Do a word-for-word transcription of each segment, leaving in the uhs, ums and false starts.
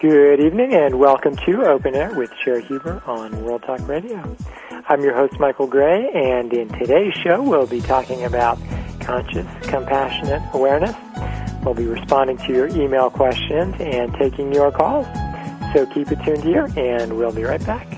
Good evening and welcome to Open Air with Sherry Huber on World Talk Radio. I'm your host, Michael Gray, and in today's show we'll be talking about conscious, compassionate awareness. We'll be responding to your email questions and taking your calls. So keep it tuned here and we'll be right back.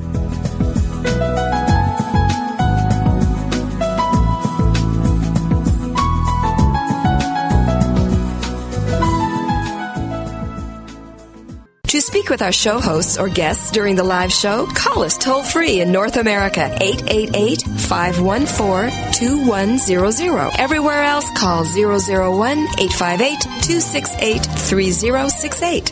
To speak with our show hosts or guests during the live show, call us toll-free in North America, eight eight eight, five one four, two one zero zero. Everywhere else, call zero zero one, eight five eight, two six eight, three zero six eight.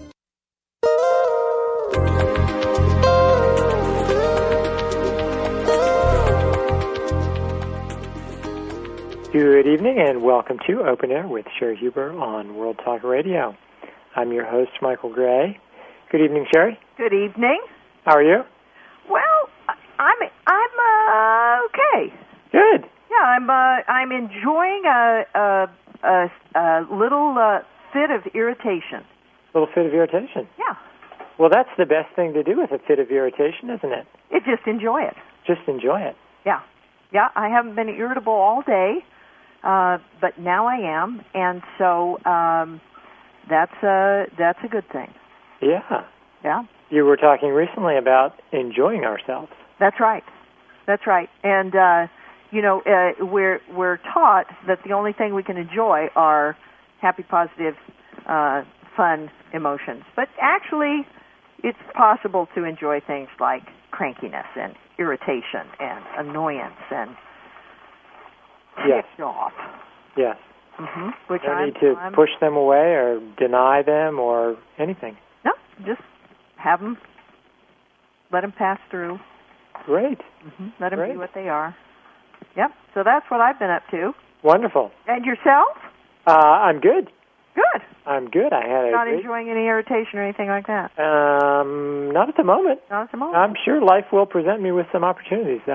Good evening and welcome to Open Air with Sherry Huber on World Talk Radio. I'm your host, Michael Gray. Good evening, Sherry. Good evening. How are you? Well, I'm I'm uh, okay. Good. Yeah, I'm uh, I'm enjoying a a, a, a little uh, fit of irritation. A little fit of irritation. Yeah. Well, that's the best thing to do with a fit of irritation, isn't it? It just enjoy it. Just enjoy it. Yeah. Yeah. I haven't been irritable all day, uh, but now I am, and so. Um, That's a, that's a good thing. Yeah. Yeah. You were talking recently about enjoying ourselves. That's right. That's right. And, uh, you know, uh, we're, we're taught that the only thing we can enjoy are happy, positive, uh, fun emotions. But actually, it's possible to enjoy things like crankiness and irritation and annoyance and yes. ticked off. Yes. Mm-hmm. Which no I'm, need to I'm, push them away or deny them or anything. No, just have them, let them pass through. Great. Mm-hmm. Let them Great. be what they are. Yep, so that's what I've been up to. Wonderful. And yourself? Uh, I'm good. Good. I'm good. I had a Not great... enjoying any irritation or anything like that? Um, not at the moment. Not at the moment. I'm sure life will present me with some opportunities, though.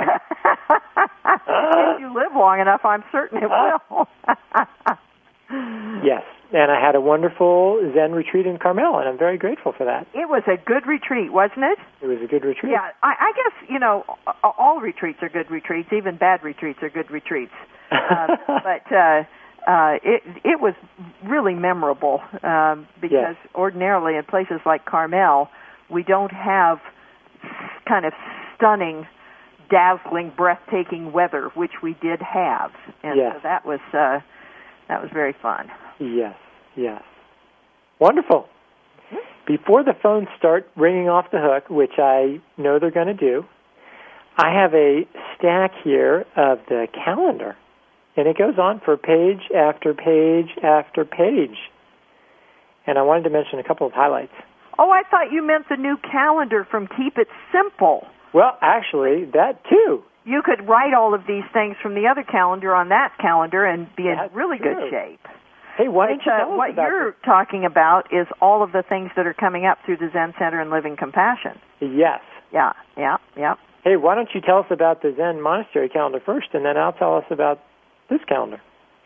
If you live long enough, I'm certain it will. Yes, and I had a wonderful Zen retreat in Carmel, and I'm very grateful for that. It was a good retreat, wasn't it? It was a good retreat. Yeah, I, I guess, you know, all retreats are good retreats. Even bad retreats are good retreats. Uh, but uh, uh, it it was really memorable um, because yes. ordinarily in places like Carmel, we don't have kind of stunning, dazzling, breathtaking weather, which we did have, and yes. so that was uh, that was very fun. Yes, yes, wonderful. Before the phones start ringing off the hook, which I know they're going to do, I have a stack here of the calendar, and it goes on for page after page after page. And I wanted to mention a couple of highlights. Oh, I thought you meant the new calendar from Keep It Simple. Well, actually, that too. You could write all of these things from the other calendar on that calendar and be That's in really true. good shape. Hey, why don't But, you uh, tell us what about you're this? talking about is all of the things that are coming up through the Zen Center and Living Compassion. Yes. Yeah, yeah, yeah. Hey, why don't you tell us about the Zen Monastery calendar first, and then I'll tell us about this calendar.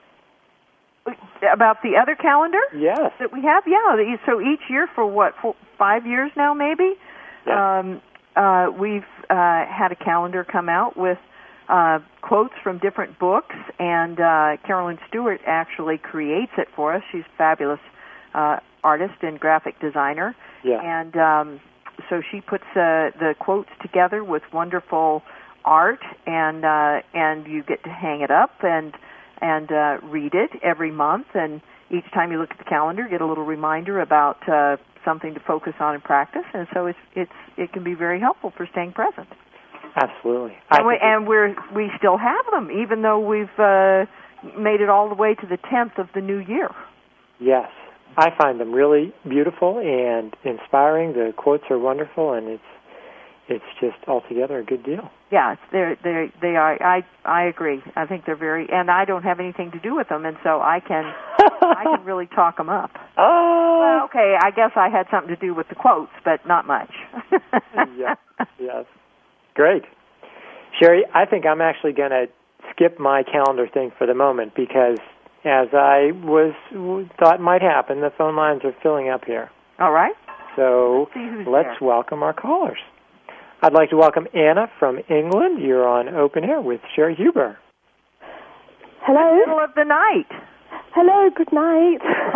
About the other calendar? Yes. That we have? Yeah. the- So each year for what, four, five years now maybe? Yeah. Um, uh, we've uh, had a calendar come out with uh, quotes from different books, and uh, Carolyn Stewart actually creates it for us. She's a fabulous uh, artist and graphic designer. Yeah. And um, so she puts uh, the quotes together with wonderful art, and uh, and you get to hang it up and and uh, read it every month. And each time you look at the calendar, get a little reminder about uh, something to focus on and practice. And so it's it's it can be very helpful for staying present. Absolutely. And, we, and we're we still have them, even though we've uh, made it all the way to the tenth of the new year. Yes. I find them really beautiful and inspiring. The quotes are wonderful, and it's it's just altogether a good deal. Yeah, they're they they are. I I agree. I think they're very, and I don't have anything to do with them, and so I can I can really talk them up. Oh. Well, okay. I guess I had something to do with the quotes, but not much. Yes. Yes. Great, Sherry. I think I'm actually going to skip my calendar thing for the moment because, as I was thought might happen, the phone lines are filling up here. All right. So let's, see who's let's there. welcome our callers. I'd like to welcome Anna from England. You're on Open Air with Sherry Huber. Hello. Middle of the night. Hello, good night.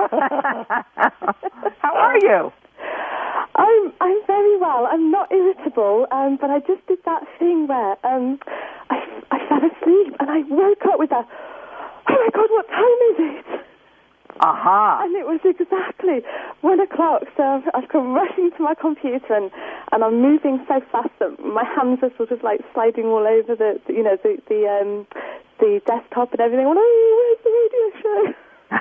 How are you? I'm I'm very well. I'm not irritable, um, but I just did that thing where um, I, I fell asleep and I woke up with that, oh my God, what time is it? Aha. And it was exactly one o'clock, so I've, I've come rushing to my computer and, and I'm moving so fast that my hands are sort of like sliding all over the, the you know, the the, um, the desktop and everything. Oh, where's the radio show?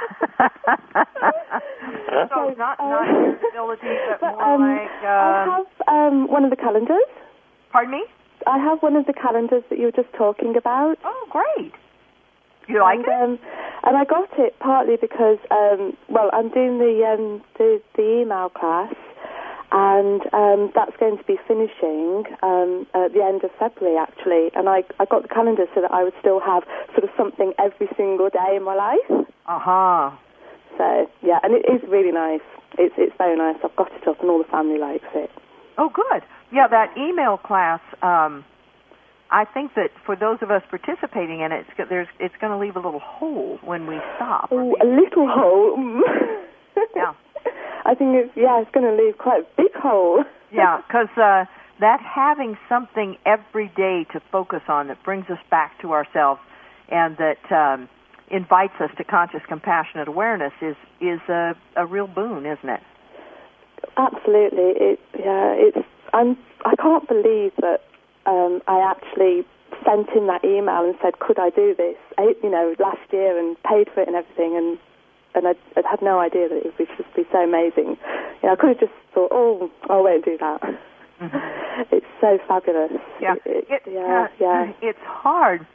so not, not um, irritability, but, but more um, like... Uh, I have um, one of the calendars. Pardon me? I have one of the calendars that you were just talking about. Oh, great. You like and, it? Um, and I got it partly because, um, well, I'm doing the, um, the the email class, and um, that's going to be finishing um, at the end of February, actually. And I, I got the calendar so that I would still have sort of something every single day in my life. Uh-huh. So, yeah, and it is really nice. It's it's very nice. I've got it up, and all the family likes it. Oh, good. Yeah, that email class, um, I think that for those of us participating in it, it's, there's, it's going to leave a little hole when we stop. Oh, a little hole. Yeah. I think it's, yeah, it's going to leave quite a big hole. Yeah, because uh, that having something every day to focus on that brings us back to ourselves and that um, invites us to conscious, compassionate awareness is is a, a real boon, isn't it? Absolutely. It, yeah, it's. I'm. I can't believe that um, I actually sent in that email and said, "Could I do this?" I, you know, last year and paid for it and everything, and and I, I had no idea that it would just be so amazing. You know, I could have just thought, "Oh, I won't do that." Mm-hmm. It's so fabulous. Yeah, it, it, yeah, uh, yeah. It's hard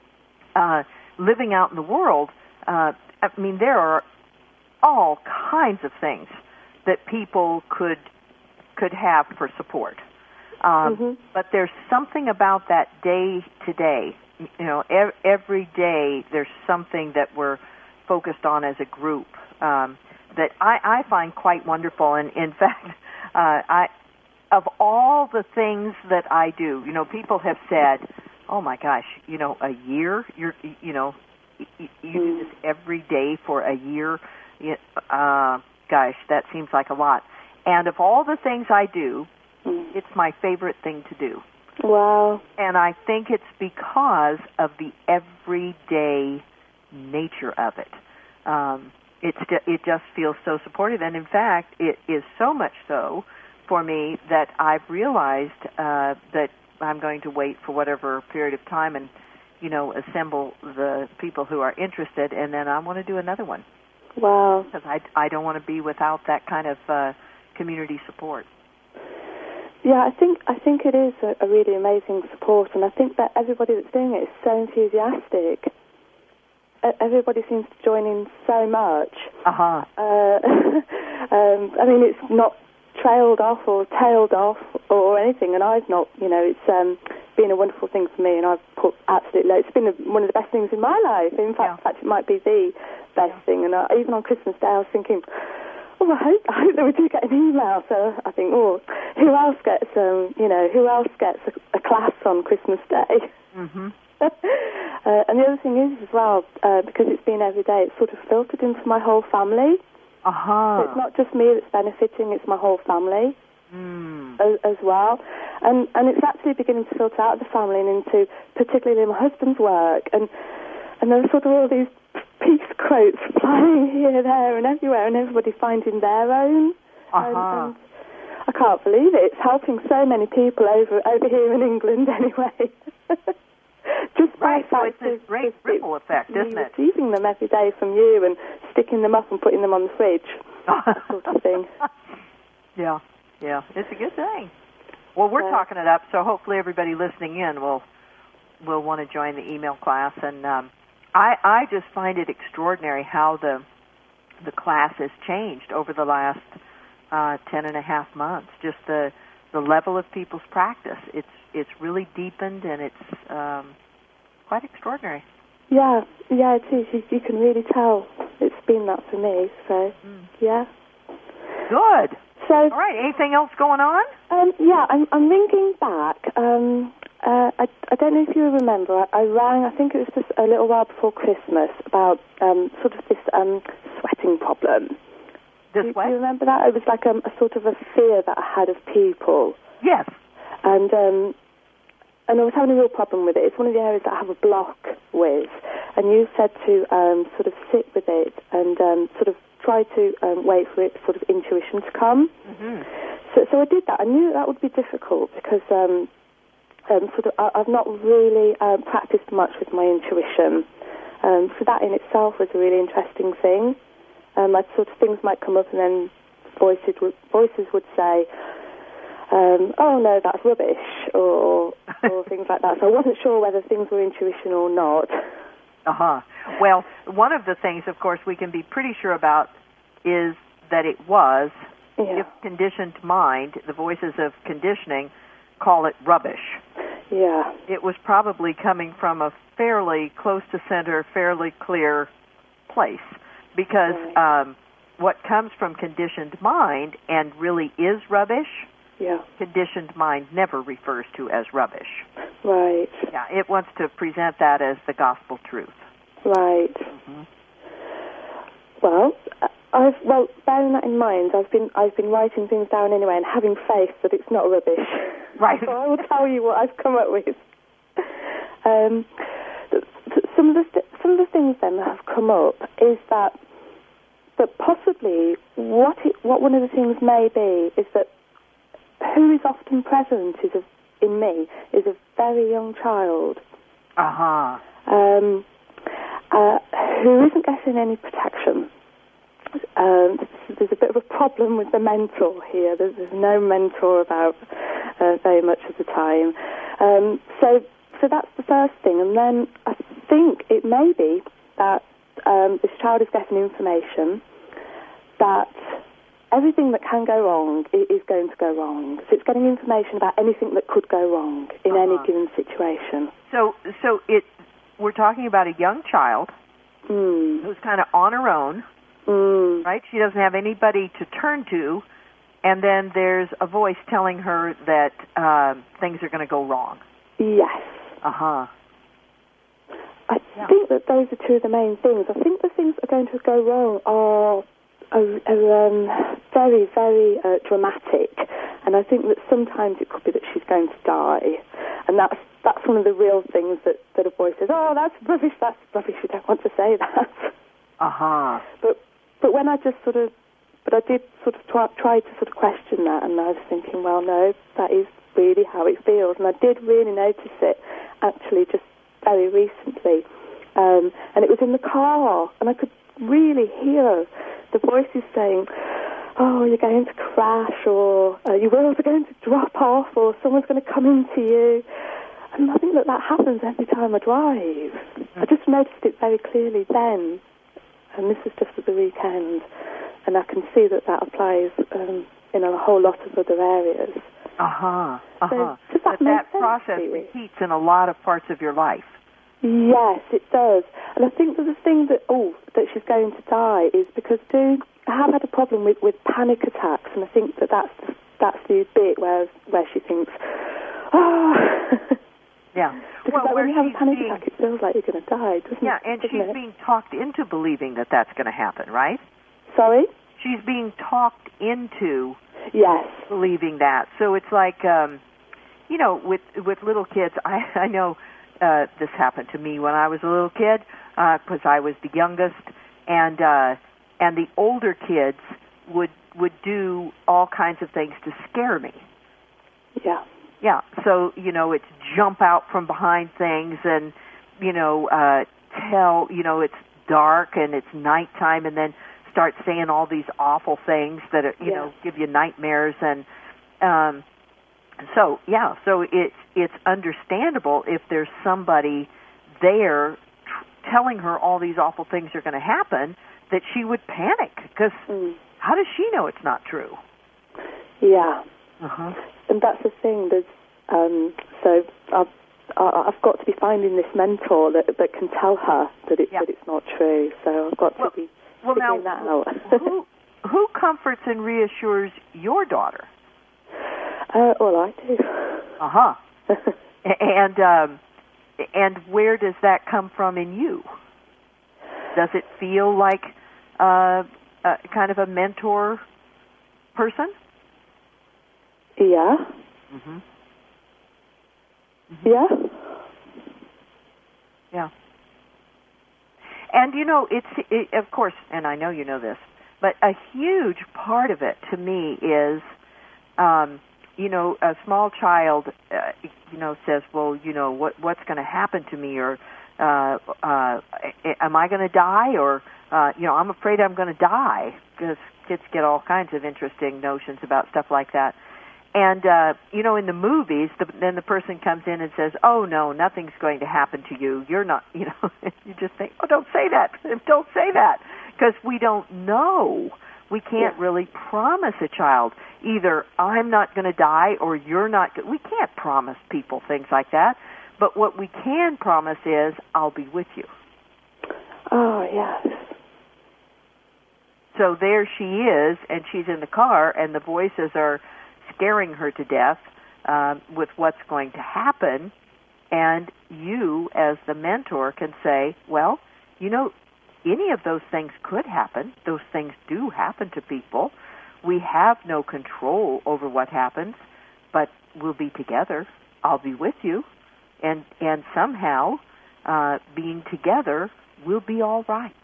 uh, living out in the world. Uh, I mean, there are all kinds of things that people could could have for support. Um, mm-hmm. But there's something about that day to day. You know, ev- every day there's something that we're focused on as a group um, that I, I find quite wonderful. And in fact, uh, I of all the things that I do, you know, people have said, "Oh my gosh, you know, a year? You're, you know, you, you do this every day for a year? Uh, gosh, that seems like a lot." And of all the things I do, mm. it's my favorite thing to do. Wow. And I think it's because of the everyday nature of it. Um, it's it just feels so supportive. And in fact, it is so much so for me that I've realized uh, that I'm going to wait for whatever period of time and, you know, assemble the people who are interested, and then I want to do another one. Wow. Because I, I don't want to be without that kind of uh, community support. Yeah, I think I think it is a, a really amazing support, and I think that everybody that's doing it is so enthusiastic. Everybody seems to join in so much. Uh-huh. Uh, um, I mean, it's not trailed off or tailed off or anything, and I've not, you know, it's um, been a wonderful thing for me, and I've put absolutely, it's been a, one of the best things in my life. In fact, yeah. in fact it might be the best yeah. thing, and uh, even on Christmas Day I was thinking, oh, I hope, I hope that we do get an email, so I think, oh, who else gets, um, you know, who else gets a, a class on Christmas Day? Mm-hmm. uh, and the other thing is, as well, uh, because it's been every day, it's sort of filtered into my whole family. Uh-huh. So it's not just me that's benefiting, it's my whole family mm. as, as well. And and it's actually beginning to filter out of the family and into particularly my husband's work. And and there's sort of all these peace quotes flying here, there and everywhere, and everybody finding their own. Uh-huh. And, and I can't believe it. It's helping so many people over, over here in England anyway. Just right, by so it's a great ripple effect, isn't it? Receiving them every day from you and sticking them up and putting them on the fridge, that sort of thing. Yeah, yeah, it's a good thing. Well, we're uh, talking it up, so hopefully everybody listening in will will want to join the email class. And um, I I just find it extraordinary how the the class has changed over the last uh, ten and a half months. Just the the level of people's practice. It's it's really deepened, and it's um, quite extraordinary. Yeah, yeah, it is. You, you can really tell it's been that for me. So, mm. yeah. Good. So So, all right. Anything else going on? Um, yeah, I'm, I'm ringing back. Um, uh, I, I don't know if you remember. I, I rang, I think it was just a little while before Christmas, about um, sort of this um, sweating problem. This do, what? do you remember that? It was like um, a sort of a fear that I had of people. Yes. And um, and I was having a real problem with it. It's one of the areas that I have a block with. And you said to um, sort of sit with it and um, sort of try to um, wait for it, sort of intuition to come. Mm-hmm. So, so I did that. I knew that would be difficult because um, um, sort of I, I've not really um, practiced much with my intuition. Um, so that in itself was a really interesting thing. Um, I'd sort of things might come up and then voices would, voices would say, um, "Oh no, that's rubbish," or or things like that. So I wasn't sure whether things were intuition or not. Uh-huh. Well, one of the things, of course, we can be pretty sure about is that it was, Yeah. if conditioned mind, the voices of conditioning, call it rubbish. Yeah. It was probably coming from a fairly close to center, fairly clear place. Because Right. um, what comes from conditioned mind and really is rubbish, Yeah. conditioned mind never refers to as rubbish. Right. Yeah, it wants to present that as the gospel truth. Right. Mm-hmm. Well, I've well bearing that in mind, I've been I've been writing things down anyway and having faith that it's not rubbish. Right. So I will tell you what I've come up with. Um, th- th- some of the st- some of the things then that have come up is that that possibly what it, what one of the things may be is that who is often present is a, in me is a very young child. Uh-huh. Um, uh, who isn't getting any protection. Um, there's a bit of a problem with the mentor here. There's, there's no mentor about uh, very much of the time. Um, so, so that's the first thing. And then I think it may be that um, this child is getting information that everything that can go wrong is going to go wrong. So it's getting information about anything that could go wrong in uh-huh. any given situation. So, so it we're talking about a young child Mm. who's kind of on her own, Mm. right? She doesn't have anybody to turn to, and then there's a voice telling her that uh, things are going to go wrong. Yes. Uh-huh. I Yeah. think that those are two of the main things. I think the things that are going to go wrong are, are, are um, very, very uh, dramatic, and I think that sometimes it could be that she's going to die, and that's that's one of the real things that, that a voice says, "Oh, that's rubbish, that's rubbish, you don't want to say that." Uh-huh. But but when I just sort of, but I did sort of try, try to sort of question that, and I was thinking, well, no, that is really how it feels, and I did really notice it actually just very recently, um, and it was in the car, and I could really hear the voices saying, "Oh, you're going to crash," or uh, "Your wheels are going to drop off," or "Someone's going to come into you." And I think that that happens every time I drive. I just noticed it very clearly then, and this is just at the weekend, and I can see that that applies um, in a whole lot of other areas. Uh-huh. Uh-huh. So, does that But make that sense process to you? repeats in a lot of parts of your life. Yes, it does. And I think that the thing that, oh, that she's going to die is because do, I have had a problem with, with panic attacks, and I think that that's the, that's the bit where, where she thinks, oh... Yeah. Because Well, like when where you have a she's panic being- attack, it feels like you're going to die, doesn't Yeah, it? and doesn't she's it? being talked into believing that that's going to happen, right? Sorry? She's being talked into Yes. believing that. So it's like, um, you know, with with little kids, I, I know uh, this happened to me when I was a little kid because uh, I was the youngest, and uh, and the older kids would would do all kinds of things to scare me. Yeah. Yeah, so, you know, it's jump out from behind things and, you know, uh, tell, you know, it's dark and it's nighttime and then start saying all these awful things that, are, you Yeah. know, give you nightmares. And um, so, yeah, so it's, it's understandable if there's somebody there tr- telling her all these awful things are going to happen that she would panic because Mm. how does she know it's not true? Yeah. Uh-huh. And that's the thing. There's, um, so I've, I- I've got to be finding this mentor that that can tell her that, it, Yeah. that it's not true. So I've got Well, to be well, figuring now, that out. who, who comforts and reassures your daughter? Uh, well, I do. Uh-huh. and um, and where does that come from in you? Does it feel like uh, uh, kind of a mentor person? Yeah. Mm-hmm. Mm-hmm. Yeah. Yeah. And, you know, it's, it, of course, and I know you know this, but a huge part of it to me is, um, you know, a small child, uh, you know, says, well, you know, what what's going to happen to me, or uh, uh, am I going to die, or, uh, you know, I'm afraid I'm going to die, because kids get all kinds of interesting notions about stuff like that. And, uh, you know, in the movies, the, then the person comes in and says, oh, no, nothing's going to happen to you. You're not, you know, you just think, oh, don't say that. Don't say that. Because we don't know. We can't yeah. really promise a child either I'm not going to die or you're not. Go- we can't promise people things like that. But what we can promise is I'll be with you. Oh, yes. So there she is, and she's in the car, and the voices are scaring her to death um, with what's going to happen, and you, as the mentor, can say, well, you know, any of those things could happen. Those things do happen to people. We have no control over what happens, but we'll be together. I'll be with you, and, and somehow uh, being together will be all right.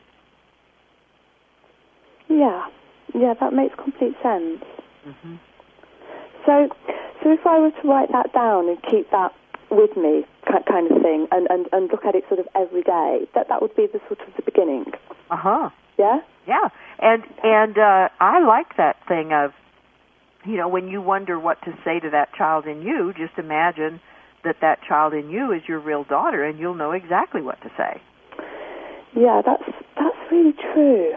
Yeah. Yeah, that makes complete sense. Mm-hmm. So, so if I were to write that down and keep that with me, kind of thing, and, and, and look at it sort of every day, that that would be the sort of the beginning. Uh huh. Yeah. Yeah, and and uh, I like that thing of, you know, when you wonder what to say to that child in you, just imagine that that child in you is your real daughter, and you'll know exactly what to say. Yeah, that's that's really true.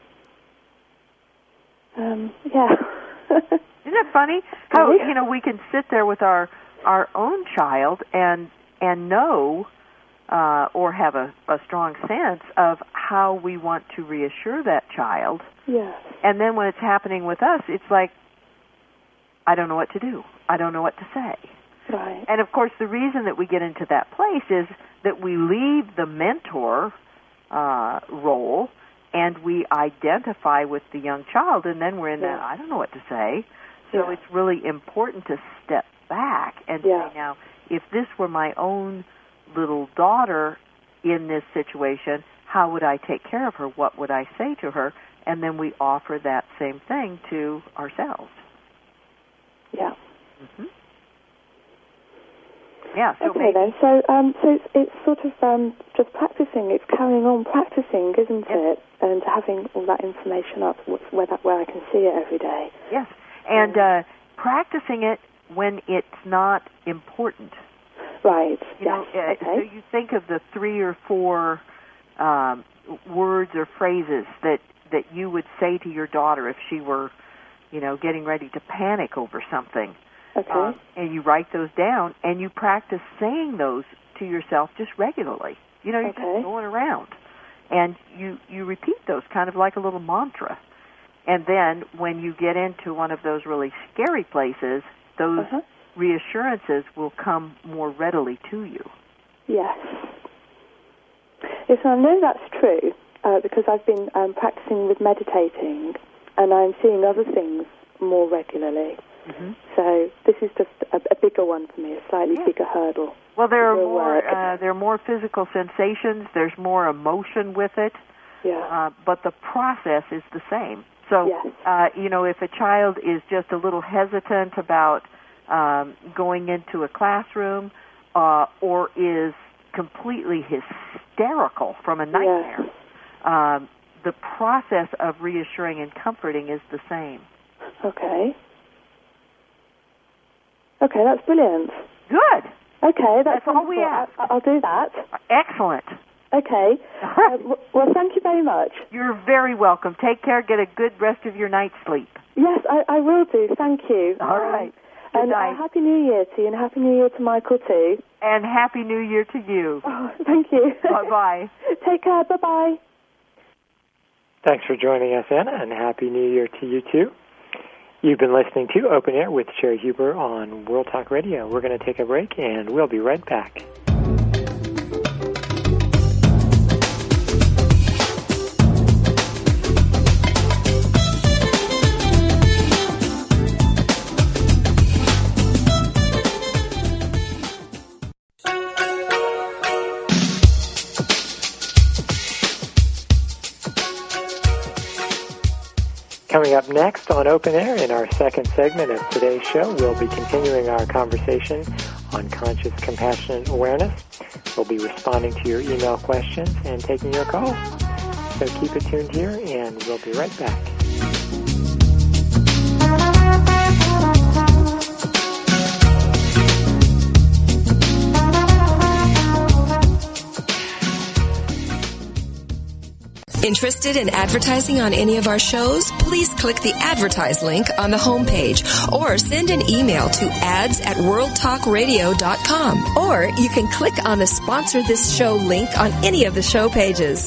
Um, yeah. Isn't it funny how, you know, we can sit there with our our own child and and know uh, or have a, a strong sense of how we want to reassure that child. Yes. And then when it's happening with us, it's like, I don't know what to do. I don't know what to say. Right. And, of course, the reason that we get into that place is that we leave the mentor uh, role and we identify with the young child, and then we're in yeah. that, I don't know what to say. So yeah. it's really important to step back and yeah. say, now, if this were my own little daughter in this situation, how would I take care of her? What would I say to her? And then we offer that same thing to ourselves. Yeah. Mm-hmm. Yeah. So okay maybe, then. So, um, so it's, it's sort of um, just practicing. It's carrying on practicing, isn't yes. it? And having all that information up where that where I can see it every day. Yes. And uh, practicing it when it's not important. Right. You yes. know, uh, okay. so you think of the three or four um, words or phrases that, that you would say to your daughter if she were, you know, getting ready to panic over something. Okay. Um, and you write those down, and you practice saying those to yourself just regularly. You know, you're okay. just going around. And you, you repeat those kind of like a little mantra. And then when you get into one of those really scary places, those uh-huh. reassurances will come more readily to you. Yes. Yes, I know that's true uh, because I've been um, practicing with meditating, and I'm seeing other things more regularly. Mm-hmm. So this is just a, a bigger one for me, a slightly yeah. bigger hurdle. Well, there are more work. uh, there are more physical sensations. There's more emotion with it. Yeah. Uh, but the process is the same. So, yes. uh, you know, if a child is just a little hesitant about um, going into a classroom uh, or is completely hysterical from a nightmare, yes. um, the process of reassuring and comforting is the same. Okay. Okay, that's brilliant. Good. Okay, that's, that's all we ask. ask. I'll do that. Excellent. Okay. Uh, w- well, thank you very much. You're very welcome. Take care. Get a good rest of your night's sleep. Yes, I, I will do. Thank you. All right. Good and night. Uh, Happy New Year to you, and Happy New Year to Michael, too. And Happy New Year to you. Oh, thank you. Bye-bye. Take care. Bye-bye. Thanks for joining us, Anna, and Happy New Year to you, too. You've been listening to Open Air with Sherry Huber on World Talk Radio. We're going to take a break, and we'll be right back. Coming up next on Open Air in our second segment of today's show, we'll be continuing our conversation on conscious, compassionate awareness. We'll be responding to your email questions and taking your calls. So keep it tuned here, and we'll be right back. Interested in advertising on any of our shows? Please click the advertise link on the homepage or send an email to ads at world talk radio dot com. Or you can click on the sponsor this show link on any of the show pages.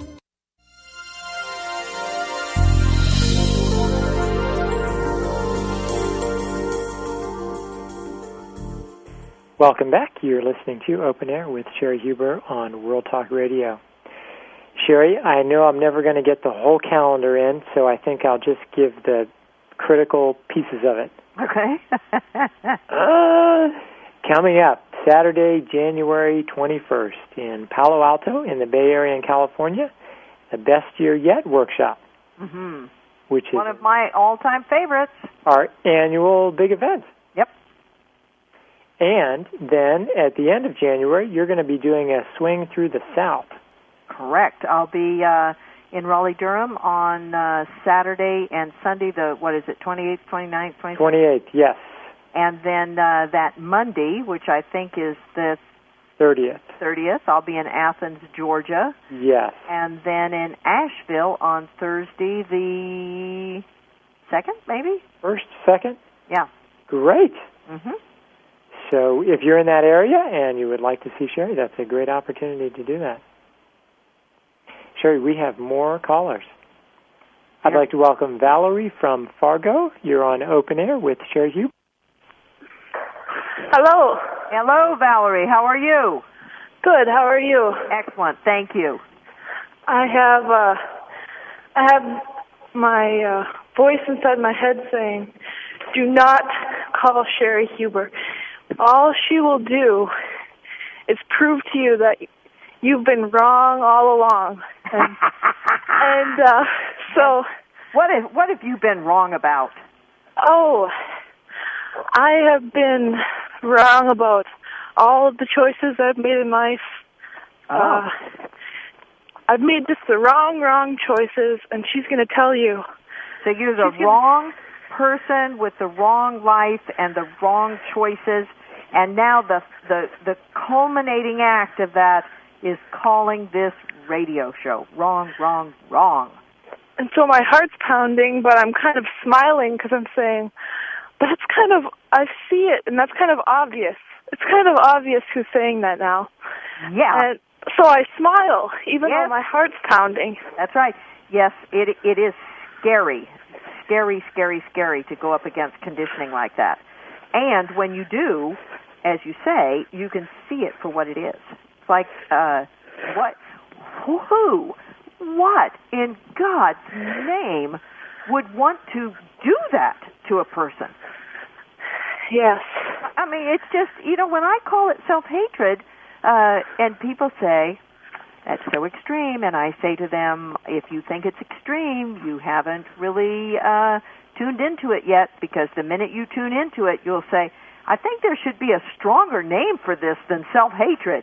Welcome back. You're listening to Open Air with Sherry Huber on World Talk Radio. Sherry, I know I'm never going to get the whole calendar in, so I think I'll just give the critical pieces of it. Okay. uh, coming up, Saturday, January twenty-first, in Palo Alto, in the Bay Area in California, the Best Year Yet workshop, mm-hmm. which is one of my all-time favorites. Our annual big event. Yep. And then at the end of January, you're going to be doing a swing through the South. Correct. I'll be uh, in Raleigh-Durham on uh, Saturday and Sunday, the, what is it, twenty-eighth, twenty-ninth, twenty-sixth? twenty-eighth, yes. And then uh, that Monday, which I think is the thirtieth. thirtieth, I'll be in Athens, Georgia. Yes. And then in Asheville on Thursday, the second, maybe? First, second? Yeah. Great. Mm-hmm. So if you're in that area and you would like to see Sherry, that's a great opportunity to do that. Sherry, we have more callers. I'd like to welcome Valerie from Fargo. You're on Open Air with Sherry Huber. Hello. Hello, Valerie. How are you? Good. How are you? Excellent. Thank you. I have uh, I have my uh, voice inside my head saying, "Do not call Sherry Huber. All she will do is prove to you that you've been wrong all along." And, and uh, so, what have what have you been wrong about? Oh, I have been wrong about all of the choices I've made in life. Oh. Uh, I've made just the wrong, wrong choices, and she's going to tell you. So you're the she's wrong gonna... person with the wrong life and the wrong choices, and now the the the culminating act of that is calling this radio show. Wrong, wrong, wrong. And so my heart's pounding, but I'm kind of smiling because I'm saying, that's kind of, I see it, and that's kind of obvious. It's kind of obvious who's saying that now. Yeah. And so I smile, even yes. though my heart's pounding. That's right. Yes, it it is scary. Scary, scary, scary to go up against conditioning like that. And when you do, as you say, you can see it for what it is. It's like, uh, what, who, what in God's name would want to do that to a person? Yes. I mean, it's just, you know, when I call it self-hatred, uh, and people say, that's so extreme, and I say to them, if you think it's extreme, you haven't really uh, tuned into it yet, because the minute you tune into it, you'll say, I think there should be a stronger name for this than self-hatred.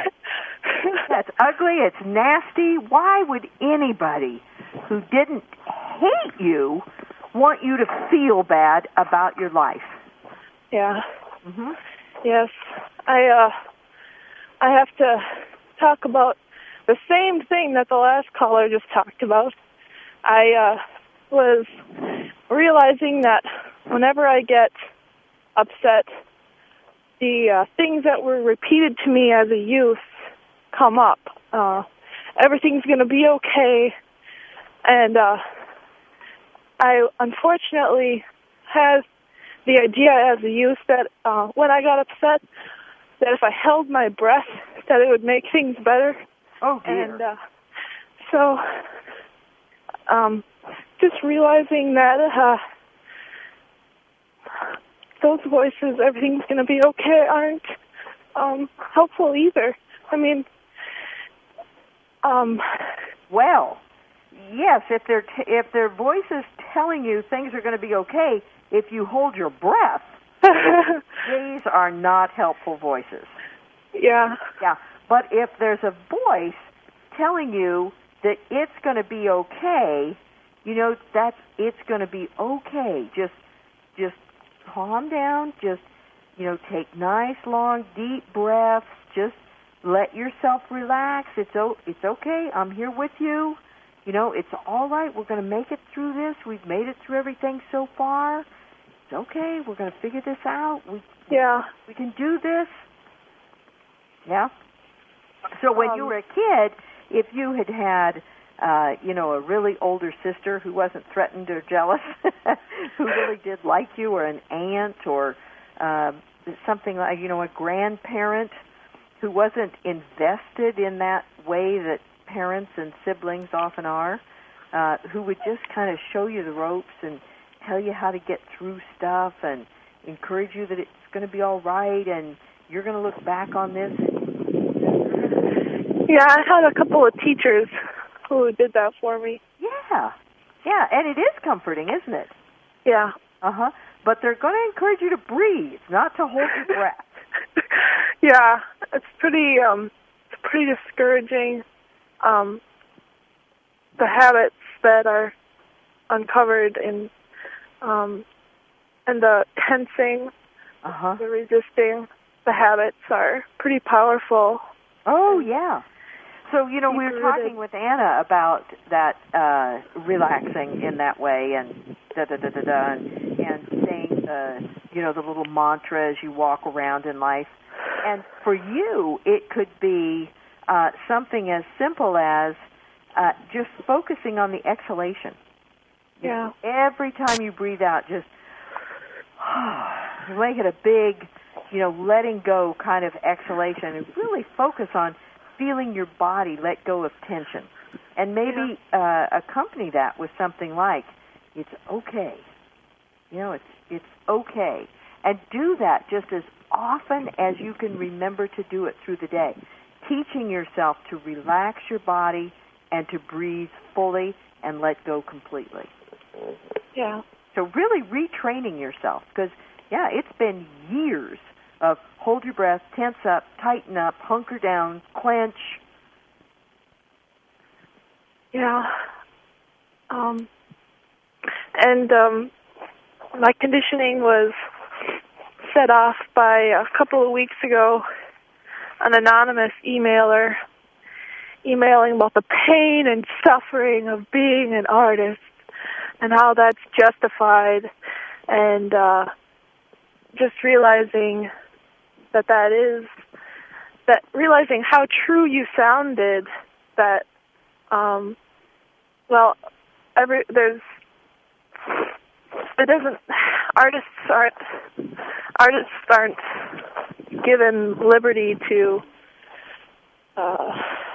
That's ugly, it's nasty. Why would anybody who didn't hate you want you to feel bad about your life? Yeah. Mm-hmm. Yes. I, uh, I have to talk about the same thing that the last caller just talked about. I uh, was realizing that whenever I get upset, the uh, things that were repeated to me as a youth come up. Uh, everything's going to be okay. And uh, I unfortunately had the idea as a youth that uh, when I got upset, that if I held my breath, that it would make things better. Oh, dear. And uh, so um, just realizing that uh, those voices, everything's going to be okay, aren't um, helpful either. I mean, um, well, yes, if they're t- if their voice is telling you things are going to be okay, if you hold your breath, these are not helpful voices. Yeah. Yeah, but if there's a voice telling you that it's going to be okay, you know, that's it's going to be okay. Just just calm down, just, you know, take nice, long, deep breaths, just let yourself relax. It's o- it's okay. I'm here with you. You know, it's all right. We're going to make it through this. We've made it through everything so far. It's okay. We're going to figure this out. We Yeah. we can do this. Yeah. So when Um, you were a kid, if you had had, uh, you know, a really older sister who wasn't threatened or jealous, who really did like you, or an aunt, or uh, something like, you know, a grandparent who wasn't invested in that way that parents and siblings often are, uh, who would just kind of show you the ropes and tell you how to get through stuff and encourage you that it's going to be all right and you're going to look back on this. Yeah, I had a couple of teachers who did that for me. Yeah. Yeah, and it is comforting, isn't it? Yeah. Uh-huh. But they're going to encourage you to breathe, not to hold your breath. Yeah, it's pretty um it's pretty discouraging. Um the habits that are uncovered in um and the tensing, Uh-huh. the resisting, the habits are pretty powerful. Oh, yeah. So, you know, we were Deep-rooted. talking with Anna about that uh, relaxing in that way and da-da-da-da-da and, and saying, uh, you know, the little mantra as you walk around in life. And for you, it could be uh, something as simple as uh, just focusing on the exhalation. Yeah. Every time you breathe out, just make it a big, you know, letting go kind of exhalation, and really focus on feeling your body let go of tension. And maybe uh, accompany that with something like, it's okay. You know, it's it's okay. And do that just as often as you can remember to do it through the day, teaching yourself to relax your body and to breathe fully and let go completely. Yeah. So really retraining yourself, because, yeah, it's been years of hold your breath, tense up, tighten up, hunker down, clench. Yeah. Um and um my conditioning was set off by a couple of weeks ago an anonymous emailer emailing about the pain and suffering of being an artist and how that's justified, and uh, just realizing that that is, that realizing how true you sounded, that, um, well, every, there's, it doesn't, artists aren't, artists aren't given liberty to uh,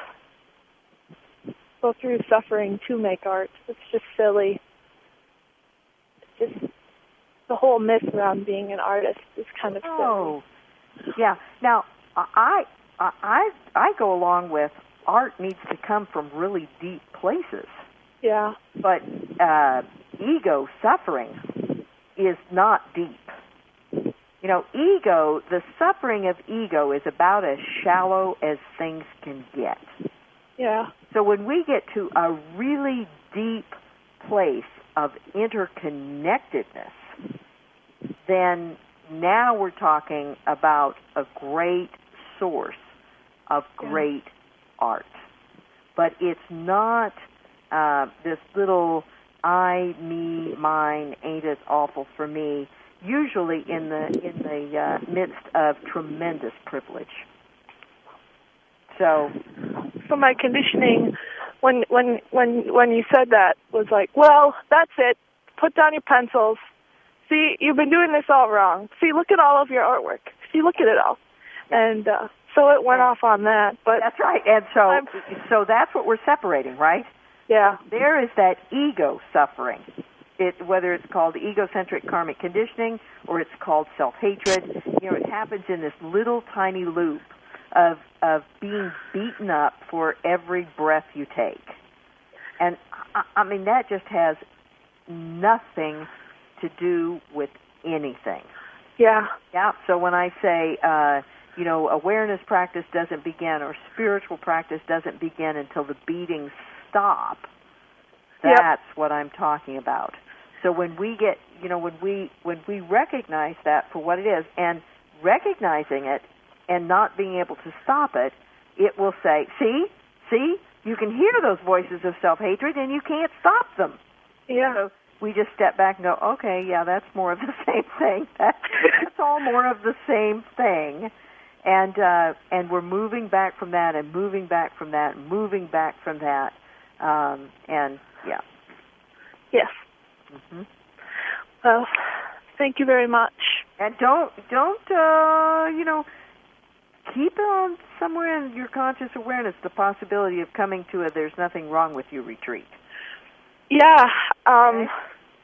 go through suffering to make art. It's just silly. It's just the whole myth around being an artist is kind of silly. Oh, yeah. Now, I, I, I go along with art needs to come from really deep places. Yeah. But uh, ego suffering is not deep. You know, ego, the suffering of ego is about as shallow as things can get. Yeah. So when we get to a really deep place of interconnectedness, then now we're talking about a great source of great yeah. art. But it's not uh, this little I, me, mine, ain't it awful for me, usually in the in the uh, midst of tremendous privilege. So, so my conditioning, when when when when you said that, was like, well, that's it. Put down your pencils. see, you've been doing this all wrong. See, look at all of your artwork. See, look at it all. And uh, so it went off on that. But that's right. And so, I'm, so that's what we're separating, right? Yeah. There is that ego suffering. It, whether it's called egocentric karmic conditioning or it's called self-hatred, you know, it happens in this little tiny loop of of being beaten up for every breath you take. And, I, I mean, that just has nothing to do with anything. Yeah. Yeah, so when I say, uh, you know, awareness practice doesn't begin or spiritual practice doesn't begin until the beatings stop, that's yep. what I'm talking about. So when we get, you know, when we when we recognize that for what it is, and recognizing it and not being able to stop it, it will say, see, see, you can hear those voices of self-hatred and you can't stop them. Yeah. So we just step back and go, okay, yeah, that's more of the same thing. That's, that's all more of the same thing. And uh, and we're moving back from that and moving back from that and moving back from that. Um, and, yeah. Yes. Mm-hmm. Well, thank you very much. And don't, don't uh, you know, keep on somewhere in your conscious awareness the possibility of coming to a there's nothing wrong with you retreat. Yeah. Um, okay.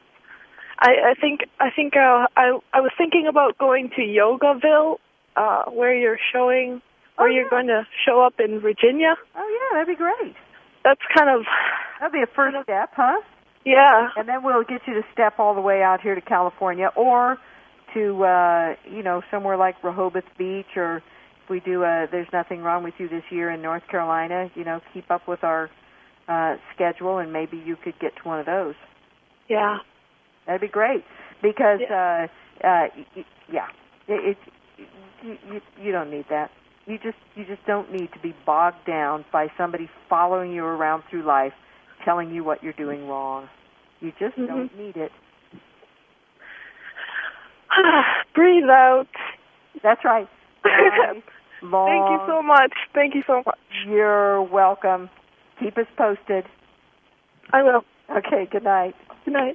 I, I think I think uh, I I was thinking about going to Yogaville, uh, where you're showing, where oh, you're yeah. going to show up in Virginia. Oh yeah, that'd be great. That's kind of that'd be a first step, huh? Yeah. And then we'll get you to step all the way out here to California, or to uh, you know, somewhere like Rehoboth Beach, or if we do a There's Nothing Wrong with You this year in North Carolina. You know, keep up with our uh, schedule, and maybe you could get to one of those. Yeah. That'd be great, because yeah, uh, uh, y- yeah, it, it you, you, you don't need that. You just you just don't need to be bogged down by somebody following you around through life, telling you what you're doing wrong. You just mm-hmm. don't need it. Breathe out. That's right. Nice, long, Thank you so much. Thank you so much. You're welcome. Keep us posted. I will. Okay, good night. Good night.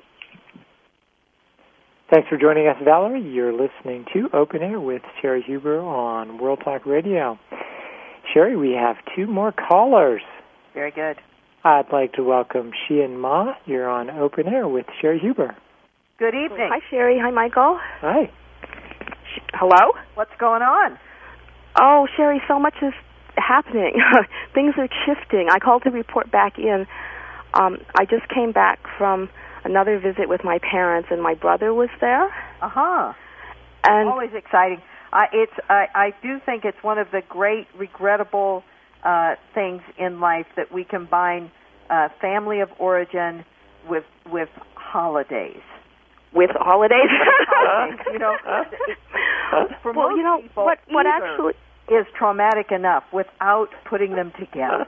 Thanks for joining us, Valerie. You're listening to Open Air with Sherry Huber on World Talk Radio. Sherry, we have two more callers. Very good. I'd like to welcome Sheehan Ma. You're on Open Air with Sherry Huber. Good evening. Hi, Sherry. Hi, Michael. Hi. Hello? What's going on? Oh, Sherry, so much is happening. Things are shifting. I called to report back in. Um, I just came back from another visit with my parents, and my brother was there. Uh-huh. And always exciting. I, it's, I, I do think it's one of the great, regrettable uh, things in life that we combine uh, family of origin with with holidays. With holidays? holidays you know, for well, most you know, people, what, what actually is traumatic enough without putting them together.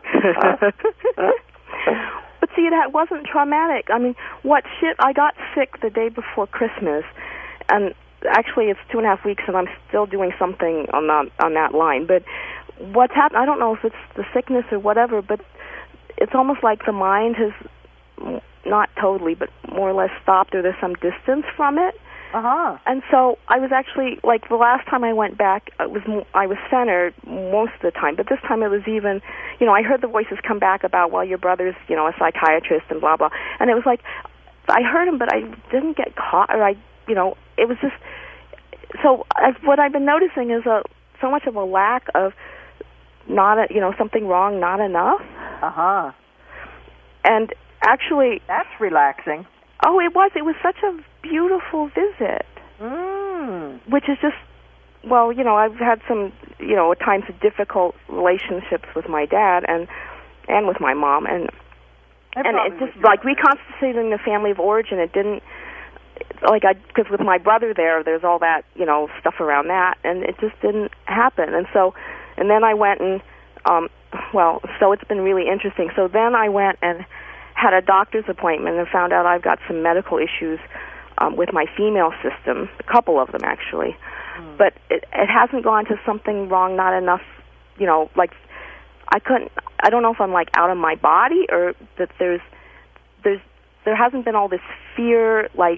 But see, that wasn't traumatic. I mean, what shit? I got sick the day before Christmas, and actually, it's two and a half weeks, and I'm still doing something on that on that line. But what's happened? I don't know if it's the sickness or whatever, but it's almost like the mind has not totally, but more or less stopped, or there's some distance from it. Uh-huh. And so I was actually, like, the last time I went back, it was I was centered most of the time, but this time it was even, you know, I heard the voices come back about, well, your brother's, you know, a psychiatrist and blah, blah. And it was like, I heard him, but I didn't get caught, or I, you know, it was just, so I've, what I've been noticing is a so much of a lack of not, a, you know, something wrong, not enough. Uh-huh. And actually... That's relaxing. Oh, it was. It was such a beautiful visit. Mm. Which is just, well, you know, I've had some, you know, at times difficult relationships with my dad and and with my mom, and That and it just like reconstituting the family of origin. It didn't like I because with my brother there, there's all that, you know, stuff around that, and it just didn't happen. And so, and then I went and um, well, so it's been really interesting. So then I went and had a doctor's appointment and found out I've got some medical issues um, with my female system, a couple of them actually. Mm. But it, it hasn't gone to something wrong, not enough, you know, like I couldn't, I don't know if I'm like out of my body or that there's, there's, there hasn't been all this fear, like,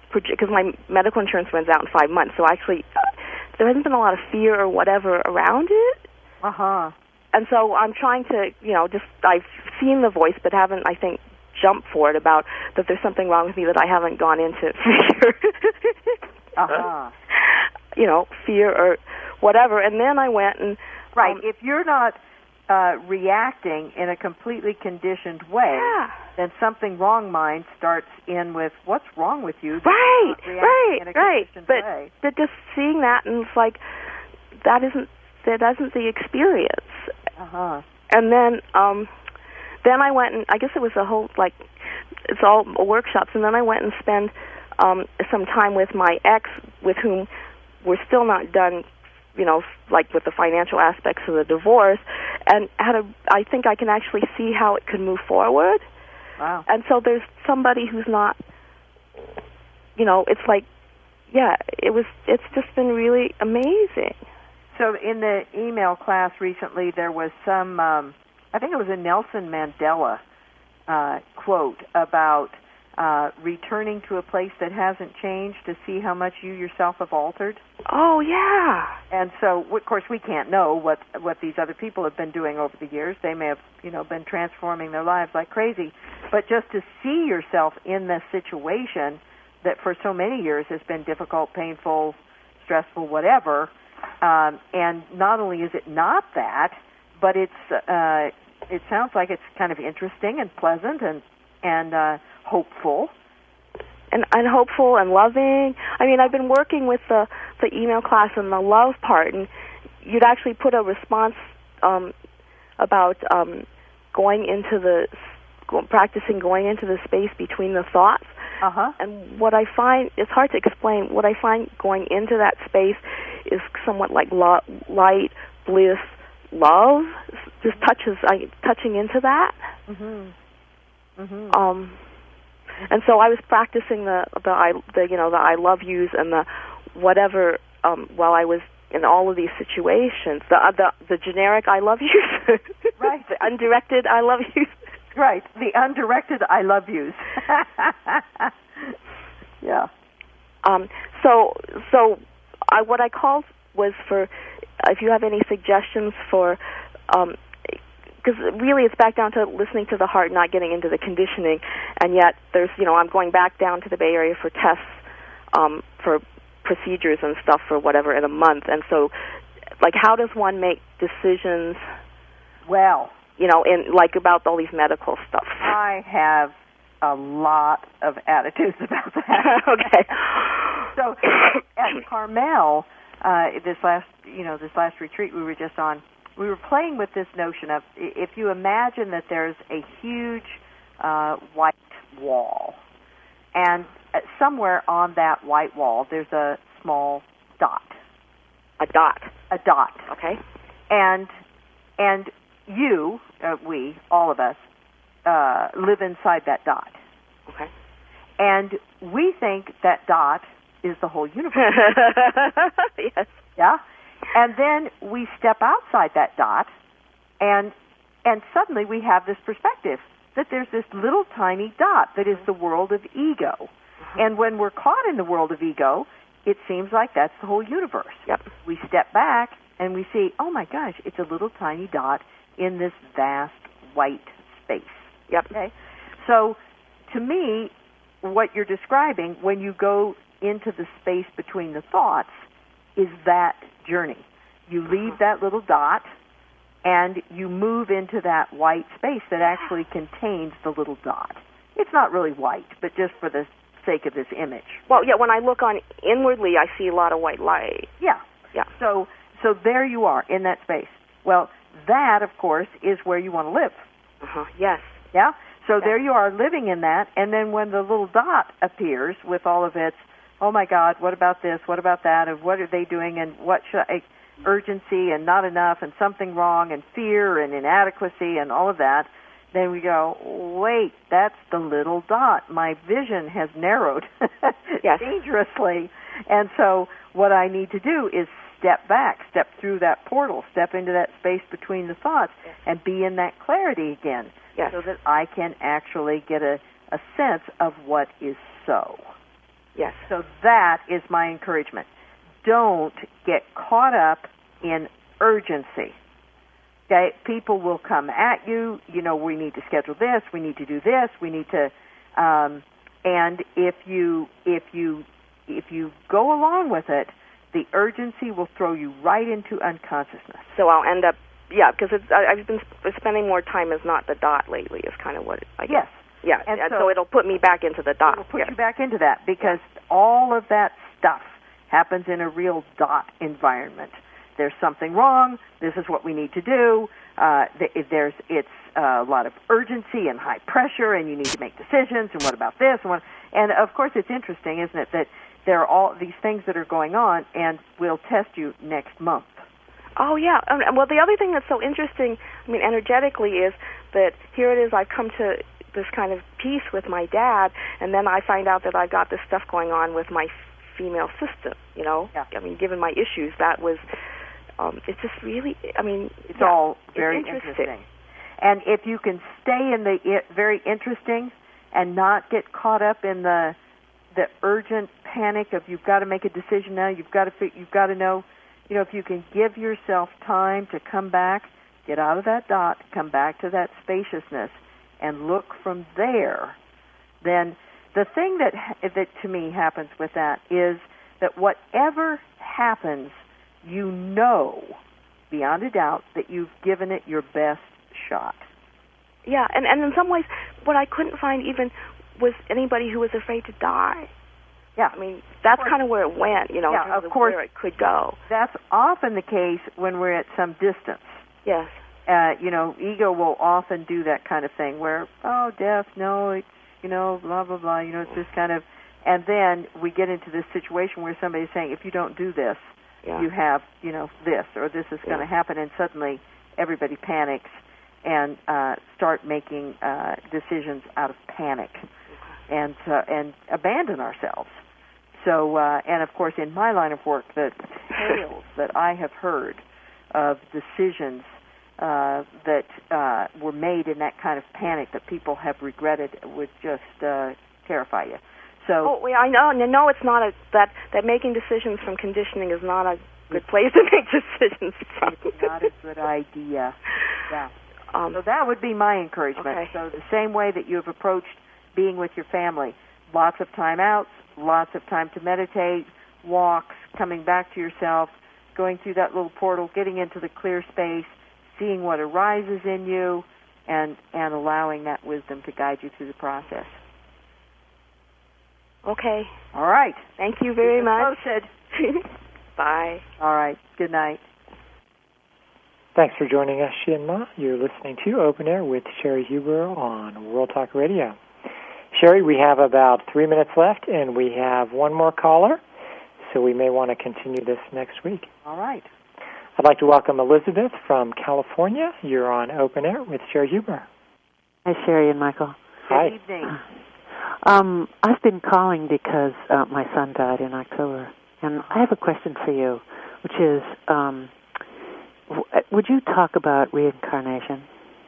because my medical insurance runs out in five months, so actually uh, there hasn't been a lot of fear or whatever around it. Uh huh. And so I'm trying to, you know, just I've seen the voice, but haven't, I think, jumped for it about that there's something wrong with me that I haven't gone into fear. Uh-huh. You know, fear or whatever. And then I went and... Right. Um, if you're not uh, reacting in a completely conditioned way, yeah. then something wrong mind starts in with, what's wrong with you? Right, right, in a right. But, way. but just seeing that, and it's like, that isn't, that isn't the experience. Uh-huh. And then... um Then I went and, I guess it was a whole, like, it's all workshops, and then I went and spent um, some time with my ex, with whom we're still not done, you know, like with the financial aspects of the divorce, and had a, I think I can actually see how it could move forward. Wow. And so there's somebody who's not, you know, it's like, yeah, it was, it's just been really amazing. So in the email class recently, there was some... Um, I think it was a Nelson Mandela uh, quote about uh, returning to a place that hasn't changed to see how much you yourself have altered. Oh, yeah. And so, of course, we can't know what what these other people have been doing over the years. They may have, you know, been transforming their lives like crazy. But just to see yourself in this situation that for so many years has been difficult, painful, stressful, whatever, um, and not only is it not that, but it's uh, it sounds like it's kind of interesting and pleasant and and uh, hopeful. And, and hopeful and loving. I mean, I've been working with the, the email class and the love part, and you'd actually put a response um, about um, going into the, practicing going into the space between the thoughts. Uh-huh. And what I find, it's hard to explain, what I find going into that space is somewhat like lo- light, bliss, love, just touches, I, touching into that. Mm-hmm. Mm-hmm. Um, and so I was practicing the the I the you know the I love yous and the whatever um, while I was in all of these situations. The uh, the the generic I love yous, right? The undirected I love yous, right? The undirected I love yous. Yeah. Um. So so I what I called was for if you have any suggestions for. Um, Because really, it's back down to listening to the heart, not getting into the conditioning. And yet, there's, you know, I'm going back down to the Bay Area for tests, um, for procedures and stuff for whatever in a month. And so, like, how does one make decisions? Well, you know, in like about all these medical stuff. I have a lot of attitudes about that. Okay. So at Carmel, uh, this last, you know, this last retreat we were just on. We were playing with this notion of if you imagine that there's a huge uh, white wall, and somewhere on that white wall there's a small dot. A dot. A dot. Okay. And and you, uh, we, all of us, uh, live inside that dot. Okay. And we think that dot is the whole universe. Yes. Yeah? And then we step outside that dot, and and suddenly we have this perspective that there's this little tiny dot that is the world of ego. Mm-hmm. And when we're caught in the world of ego, it seems like that's the whole universe. Yep. We step back, and we see, oh, my gosh, it's a little tiny dot in this vast white space. Yep. Okay? So, to me, what you're describing, when you go into the space between the thoughts, is that journey. You leave that little dot, and you move into that white space that actually contains the little dot. It's not really white, but just for the sake of this image. Well, yeah, when I look on inwardly, I see a lot of white light. Yeah. Yeah. So, so there you are in that space. Well, that, of course, is where you want to live. Uh-huh. Yes. Yeah? So yes. There you are living in that, and then when the little dot appears with all of its, oh my God, what about this, what about that, and what are they doing, and what should I, urgency and not enough and something wrong and fear and inadequacy and all of that, then we go, wait, that's the little dot. My vision has narrowed yes. dangerously. And so what I need to do is step back, step through that portal, step into that space between the thoughts, yes. and be in that clarity again, yes. so that I can actually get a, a sense of what is so. Yes. So that is my encouragement. Don't get caught up in urgency. Okay? People will come at you, you know, we need to schedule this, we need to do this, we need to, um, and if you, if you, if you go along with it, the urgency will throw you right into unconsciousness. So I'll end up, yeah, because it's, I, I've been sp- spending more time as not the dot lately is kind of what it, I guess. Yes. Yeah, and, and so, so it'll put me back into the dot. It'll put yes. you back into that because all of that stuff happens in a real dot environment. There's something wrong. This is what we need to do. Uh, there's it's uh, a lot of urgency and high pressure, and you need to make decisions. And what about this? And, what, and of course, it's interesting, isn't it, that there are all these things that are going on, and we'll test you next month. Oh yeah. Um, well, the other thing that's so interesting, I mean, energetically, is that here it is. I've come to this kind of peace with my dad, and then I find out that I've got this stuff going on with my female sister. You know, yeah. I mean, given my issues, that was. Um, it's just really, I mean, it's yeah, all very it's interesting. interesting. And if you can stay in the it, very interesting and not get caught up in the the urgent panic of you've got to make a decision now, you've got to you've got to know, you know, if you can give yourself time to come back, get out of that dot, come back to that spaciousness, and look from there, then the thing that that to me happens with that is that whatever happens, you know, beyond a doubt, that you've given it your best shot. Yeah, and, and in some ways, what I couldn't find even was anybody who was afraid to die. Yeah. I mean, that's kind of where it went, you know, yeah, in terms of of course, where it could go. That's often the case when we're at some distance. Yes. Uh, you know, ego will often do that kind of thing where, oh, death, no, it's, you know, blah, blah, blah, you know, it's just kind of, and then we get into this situation where somebody's saying, if you don't do this, yeah. you have, you know, this, or this is going to yeah. happen, and suddenly everybody panics and uh, start making uh, decisions out of panic okay. and uh, and abandon ourselves. So, uh, and of course, in my line of work, the tales that I have heard of decisions uh, that uh, were made in that kind of panic that people have regretted would just uh, terrify you. So, oh, yeah, I know. No, it's not a that that making decisions from conditioning is not a good place to make decisions from. It's not a good idea. Yeah. Um, so that would be my encouragement. Okay. So the same way that you have approached being with your family, lots of time outs, lots of time to meditate, walks, coming back to yourself, going through that little portal, getting into the clear space, seeing what arises in you, and and allowing that wisdom to guide you through the process. Okay. All right. Thank you very much. Posted. Bye. All right. Good night. Thanks for joining us, Shinma. You're listening to Open Air with Sherry Huber on World Talk Radio. Sherry, we have about three minutes left, and we have one more caller, so we may want to continue this next week. All right. I'd like to welcome Elizabeth from California. You're on Open Air with Sherry Huber. Hi, Sherry and Michael. Hi. Good evening. Um, I've been calling because uh, my son died in October, and I have a question for you, which is, um, w- would you talk about reincarnation?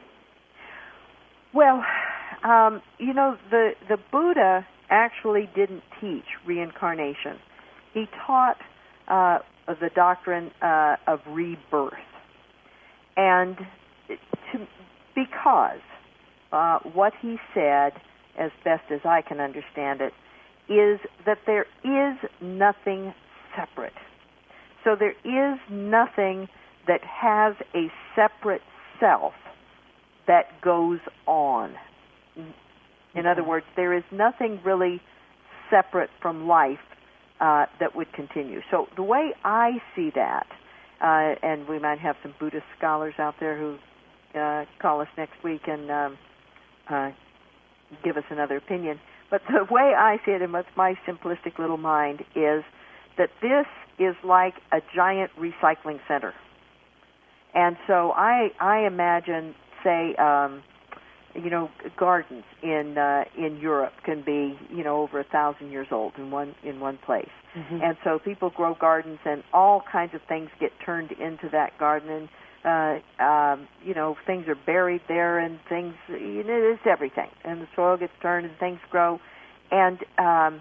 Well, um, you know, the, the Buddha actually didn't teach reincarnation. He taught uh, the doctrine uh, of rebirth. And to, because uh, what he said, as best as I can understand it, is that there is nothing separate. So there is nothing that has a separate self that goes on. In other words, there is nothing really separate from life uh, that would continue. So the way I see that, uh, and we might have some Buddhist scholars out there who uh, call us next week and um, uh, give us another opinion, but the way I see it in my simplistic little mind is that this is like a giant recycling center. And so I, I imagine, say, um, you know, gardens in uh, in Europe can be, you know, over a thousand years old in one in one place. Mm-hmm. And so people grow gardens, and all kinds of things get turned into that garden. And uh, um, you know, things are buried there, and things, you know, it's everything. And the soil gets turned, and things grow. And um,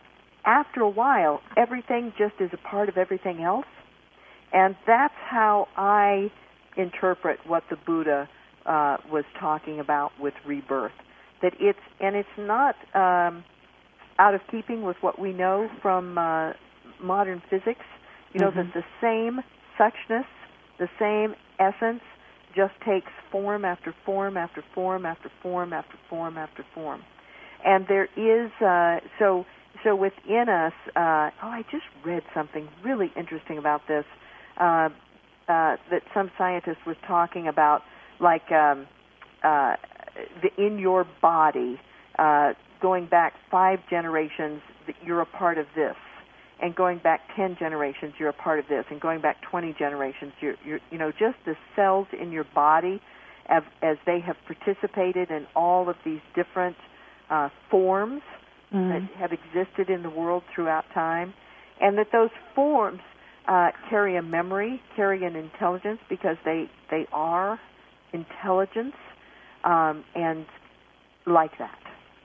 after a while, everything just is a part of everything else. And that's how I interpret what the Buddha uh, was talking about with rebirth. That it's, and it's not um, out of keeping with what we know from uh, modern physics. You know, mm-hmm. that the same suchness, the same essence, just takes form after form after form after form after form after form. And there is, uh, so so within us, uh, oh, I just read something really interesting about this, uh, uh, that some scientist was talking about, like um, uh, the, in your body, uh, going back five generations, that you're a part of this. And going back ten generations, you're a part of this. And going back twenty generations, you're, you're you know, just the cells in your body, as, as they have participated in all of these different uh, forms mm-hmm. that have existed in the world throughout time, and that those forms uh, carry a memory, carry an intelligence, because they, they are intelligence, um, and like that.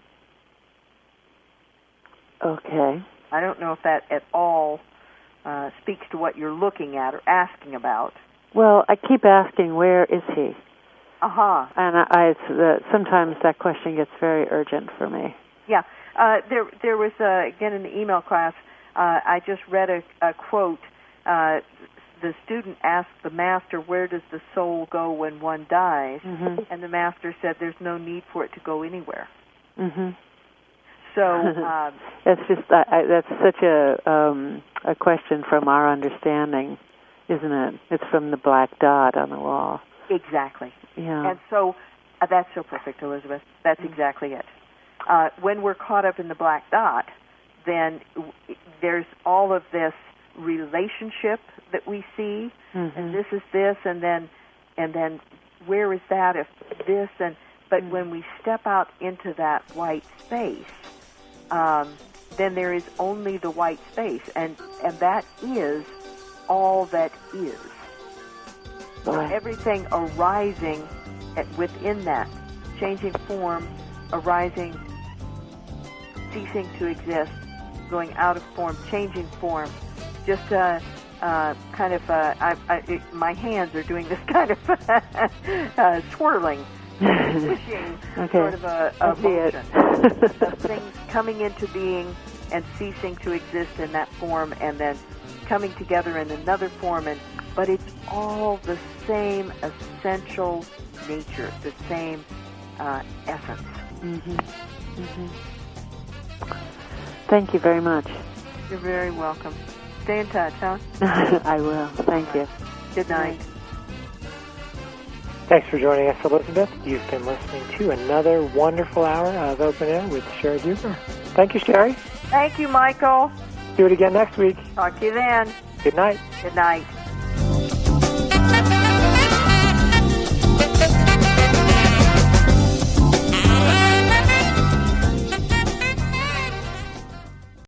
Okay. I don't know if that at all uh, speaks to what you're looking at or asking about. Well, I keep asking, where is he? Aha. Uh-huh. And I, I it's, uh, sometimes that question gets very urgent for me. Yeah. Uh, there there was, uh, again, in the email class, uh, I just read a, a quote. Uh, the student asked the master, where does the soul go when one dies? Mm-hmm. And the master said, there's no need for it to go anywhere. Mm-hmm. So um, that's just I, I, that's such a um, a question from our understanding, isn't it? It's from the black dot on the wall. Exactly. Yeah. And so uh, that's so perfect, Elizabeth. That's mm-hmm. exactly it. Uh, when we're caught up in the black dot, then w- there's all of this relationship that we see, mm-hmm. and this is this, and then and then where is that if this and but mm-hmm. when we step out into that white space. Um, then there is only the white space, and, and that is all that is. So everything arising at, within that, changing form, arising, ceasing to exist, going out of form, changing form, just uh, uh, kind of, uh, I, I, it, my hands are doing this kind of uh, swirling. Pushing okay. sort of a, a motion of things coming into being and ceasing to exist in that form, and then coming together in another form, and but it's all the same essential nature, the same uh, essence. Mm-hmm. Mm-hmm. Thank you very much. You're very welcome. Stay in touch, huh? I will. Thank you. Good night. Thanks for joining us, Elizabeth. You've been listening to another wonderful hour of Open Air with Sherry Duker. Thank you, Sherry. Thank you, Michael. Do it again next week. Talk to you then. Good night. Good night.